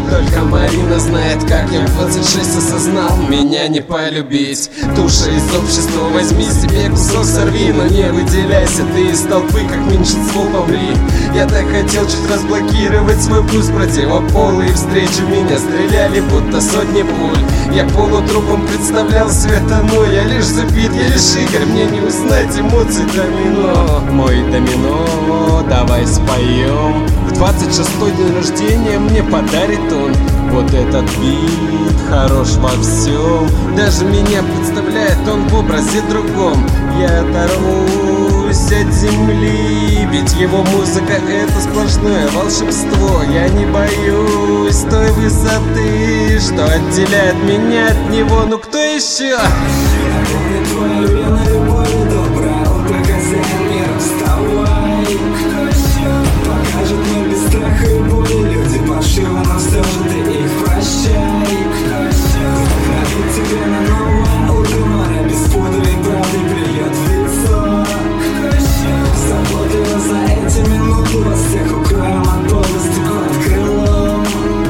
Только Марина знает, как я в 26 осознал: меня не полюбить. Туша из общества, возьми себе кусок, сорви, но не выделяйся ты из толпы, как меньшинство, помри. Я так хотел чуть разблокировать свой вкус противополый, и встречу меня стреляли будто сотни пуль. Я полутрупом представлял света, но я лишь забит, я лишь Игорь, мне не узнать эмоций домино. Мой домино, давай споем. В 26-й день рождения мне подарит он вот этот бит, хорош во всем. Даже меня представляет он в образе другом. Я оторвусь от земли, ведь его музыка — это сплошное волшебство. Я не боюсь той высоты, что отделяет меня от него. Ну кто еще? Я помню твою вину, любовь и доброе утро, хозяин мира, вставай. Кто еще покажет мне без страха и боли? Люди паршивы, но все же ты их прощай. Кто еще вдохновит тебя на новое утро, море без пудры и правды плюет в лицо? Кто еще заботливо за эти минуты вас всех укроем от полностью под крылом?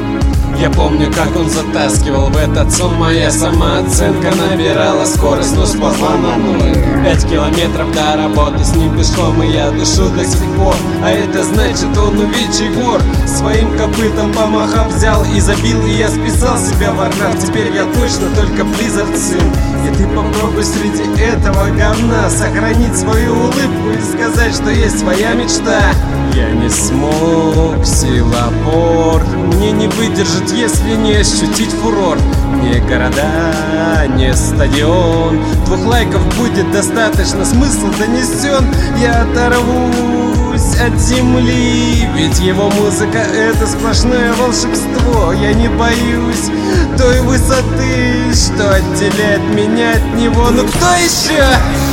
Я помню, как он затаскивал в этот сон. Моя самооценка набирала скорость, но сползла на нуль. 5 километров до работы с ним пешком, и я дышу до сих пор. А это значит, он увечий вор. Своим копытом помахав взял и забил, и я списал себя в ордах. Теперь я точно только Blizzard сын. И ты попробуй среди этого говна сохранить свою улыбку и сказать, что есть своя мечта. Я не смог, сила опор мне не выдержит, если не ощутить фурор. Не города, не стадион, 2 лайков будет достаточно, смысл донесен. Я оторвусь от земли, ведь его музыка — это сплошное волшебство. Я не боюсь той высоты, что отделяет меня от него. Ну кто еще?